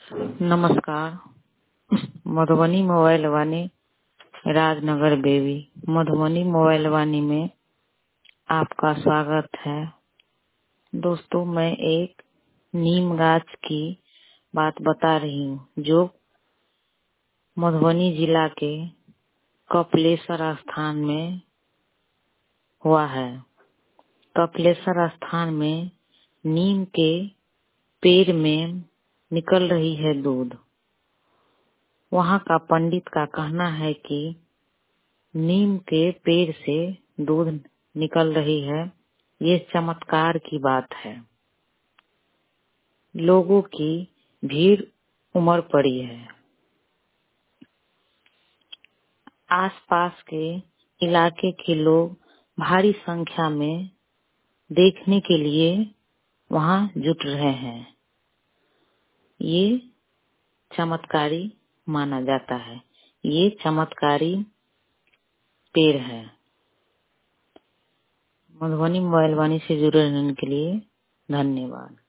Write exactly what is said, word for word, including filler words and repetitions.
नमस्कार। Madhubani mobile Vaani, Rajnagar Baby. Madhubani mobile Vaani में आपका स्वागत है। दोस्तों, मैं एक नीम गाछ की बात बता रही हूँ जो मधुबनी जिला के कपिलेश्वर स्थान में हुआ है। कपिलेश्वर स्थान में नीम के पेड़ में निकल रही है दूध। वहाँ का पंडित का कहना है कि नीम के पेड़ से दूध निकल रही है, ये चमत्कार की बात है। लोगों की भीड़ उमड़ पड़ी है। आसपास के इलाके के लोग भारी संख्या में देखने के लिए वहाँ जुट रहे हैं। ये चमत्कारी माना जाता है। ये चमत्कारी पेड़ है। मधुबनी मोबाइल वाणी से जुड़े रहने के लिए धन्यवाद।